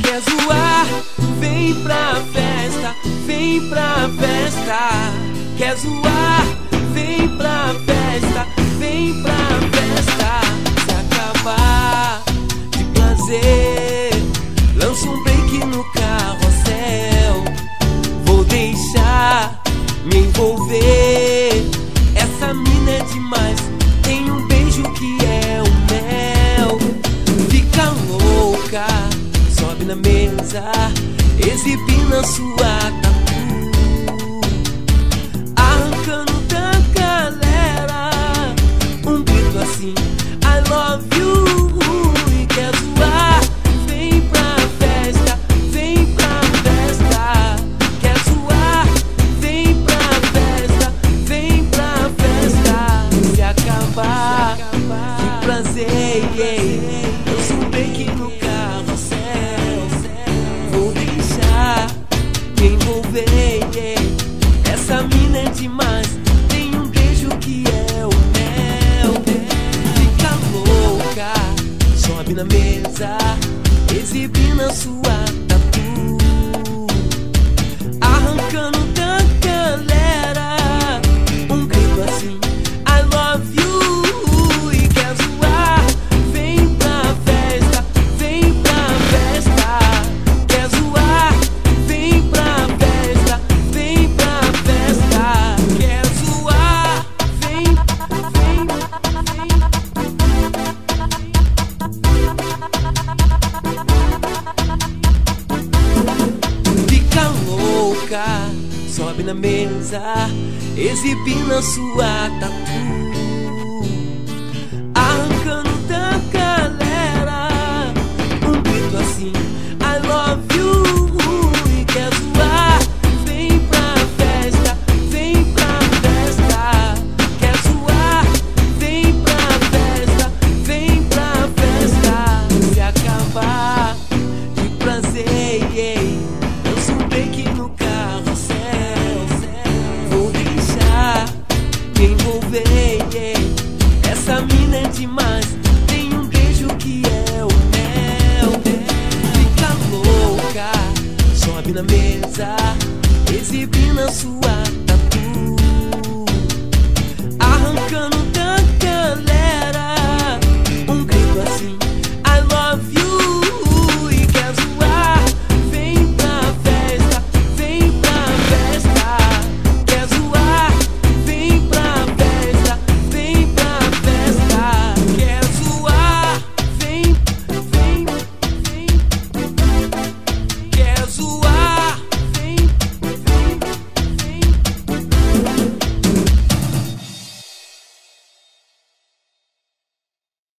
Quer zoar? Vem pra festa, vem pra festa. Quer zoar? Vem pra festa, vem pra festa. Se acabar de prazer, lança um break no carrossel. Vou deixar me envolver. Essa mina é demais, tem um beijo que é o mel. Fica louca, sobe na mesa, exibindo a sua tatu, arrancando da galera um grito assim: I love you. E quer zoar? Vem pra festa, vem pra festa. Quer zoar? Vem pra festa, vem pra festa. Se acabar de prazer, eu sou um break no carrossel. Vou deixar me envolver. Essa mina é demais, tem um beijo que é o mel. Fica louca, sobe na mesa, exibindo a sua tatu, arrancando da galera um grito assim: I love you. E quer zoar? Vem pra festa, vem pra festa. Quer zoar? Vem pra festa, vem pra festa. Quer zoar? Vem, vem, vem. Fica louca, sobe na mesa, exibindo a sua tatu, arrancando da galera um grito assim: I love you. E quer zoar? Vem pra festa, vem pra festa. Quer zoar? Vem pra festa, vem pra festa. Se acabar de prazer, dança um break no carrossel. Vou deixar me envolver. Essa mina é demais, tem um beijo que é o mel. Fica louca, sobe na mesa, exibindo a sua